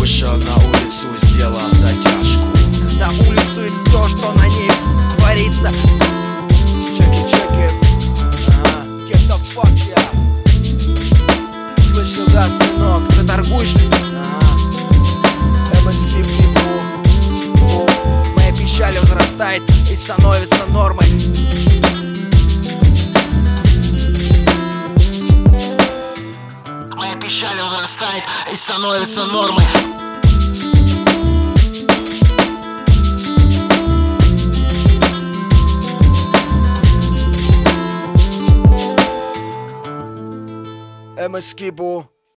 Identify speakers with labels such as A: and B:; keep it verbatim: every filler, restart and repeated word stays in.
A: вышел на улицу, сделал затяжку.
B: На улицу и все, что на ней творится. Чеки, чеки. Ага. Get the fuck, yeah. Слышь сюда, сынок, ты торгуешь? Ага. МСК People. Моя печаль возрастает и становится нормой. Моя печаль возрастает и становится нормой. МСК People.